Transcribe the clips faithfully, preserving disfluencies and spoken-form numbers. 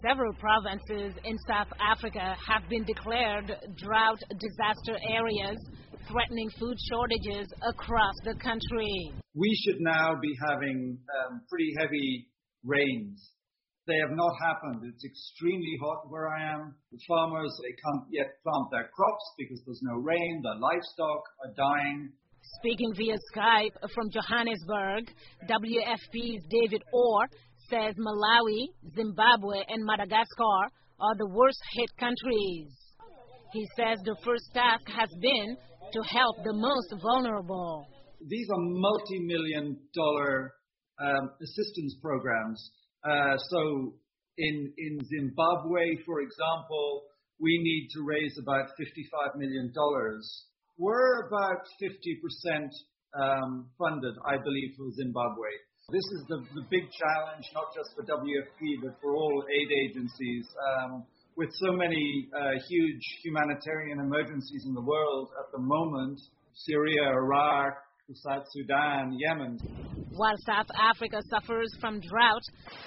Several provinces in South Africa have been declared drought disaster areas, threatening food shortages across the country. We should now be having um, pretty heavy rains. They have not happened. It's extremely hot where I am. The farmers, they can't yet plant their crops because there's no rain. Their livestock are dying. Speaking via Skype from Johannesburg, W F P's David Orr says Malawi, Zimbabwe and Madagascar are the worst-hit countries. He says the first task has been to help the most vulnerable. These are multi-million dollar um, assistance programs. Uh, so in, in Zimbabwe, for example, we need to raise about fifty-five million dollars. We're about fifty percent um, funded, I believe, for Zimbabwe. This is the, the big challenge, not just for W F P, but for all aid agencies. Um, with so many uh, huge humanitarian emergencies in the world at the moment, Syria, Iraq, South Sudan, Yemen. While South Africa suffers from drought,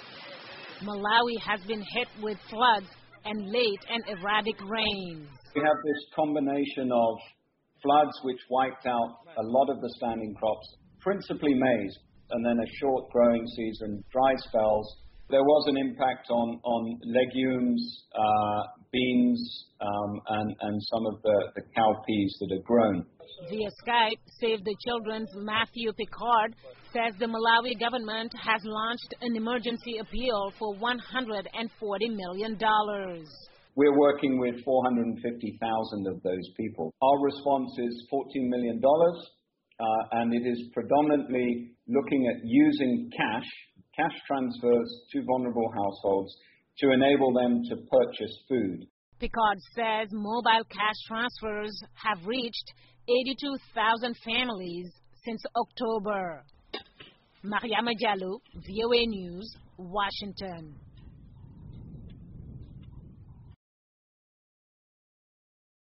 Malawi has been hit with floods and late and erratic rains. We have this combination of floods which wiped out a lot of the standing crops, principally maize, and then a short growing season, dry spells. There was an impact on, on legumes, uh, beans, um, and, and some of the, the cowpeas that are grown. Via Skype, Save the Children's Matthew Picard says the Malawi government has launched an emergency appeal for one hundred forty million dollars. We're working with four hundred fifty thousand of those people. Our response is fourteen million dollars, uh, and it is predominantly looking at using cash, cash transfers to vulnerable households to enable them to purchase food. Picard says mobile cash transfers have reached eighty-two thousand families since October. Mariama Jallo, V O A News, Washington.